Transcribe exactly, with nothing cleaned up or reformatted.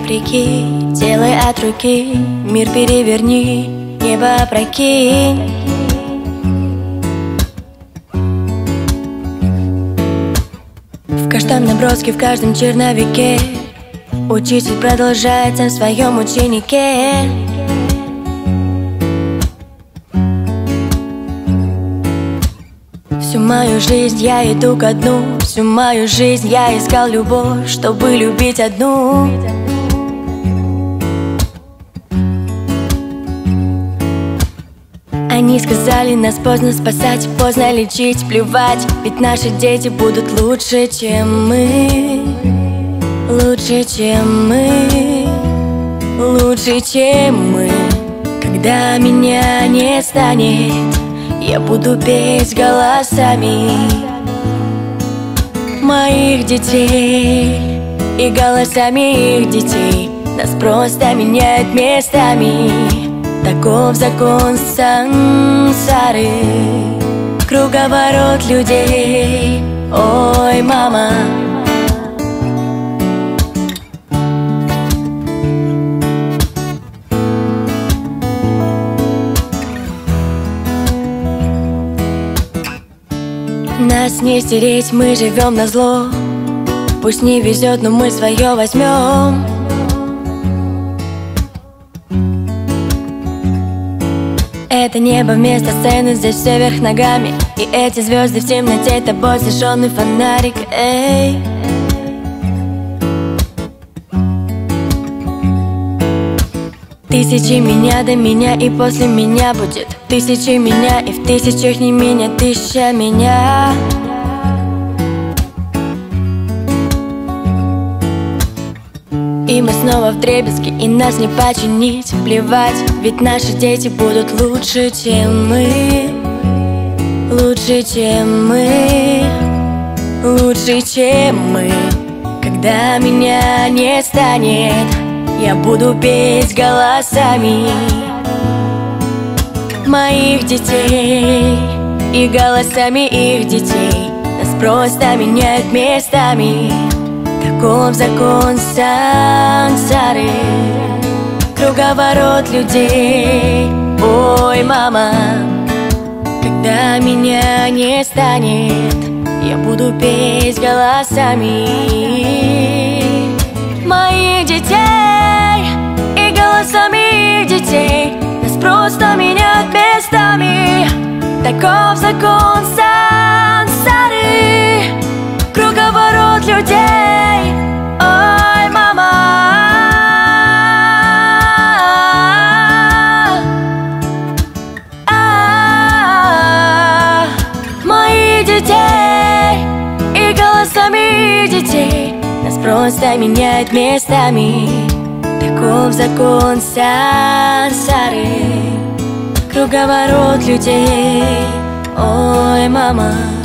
прикинь, делай от руки, мир переверни, небо опрокинь. В каждом наброске, в каждом черновике учитель продолжается в своем ученике. Всю мою жизнь я иду ко дну, всю мою жизнь я искал любовь, чтобы любить одну. Они сказали, нас поздно спасать, поздно лечить, плевать, ведь наши дети будут лучше, чем мы. Лучше, чем мы. Лучше, чем мы. Когда меня не станет, я буду петь голосами моих детей и голосами их детей. Нас просто меняют местами. Таков закон сансары, круговорот людей. Ой, мама. Нас не стереть, мы живем назло. Пусть не везет, но мы свое возьмем. Это небо вместо сцены, здесь все вверх ногами. И эти звезды в темноте, тобой зажженный фонарик. Эй. Тысячи меня до меня и после меня будет тысячи меня, и в тысячах не меня, тысяча меня. И мы снова вдребезги, и нас не починить, плевать, ведь наши дети будут лучше, чем мы. Лучше, чем мы. Лучше, чем мы. Когда меня не станет, я буду петь голосами моих детей и голосами их детей. Нас просто меняют местами. Таков закон сансары, круговорот людей. Ой, мама. Когда меня не станет, я буду петь голосами моих детей и голосами их детей. Нас просто меняют местами. Таков закон сансары, круговорот людей. Ой, мама. А-а-а. Моих детей и голосами их детей. Нас просто меняют местами. Таков закон сансары, круговорот людей. Ой, мама.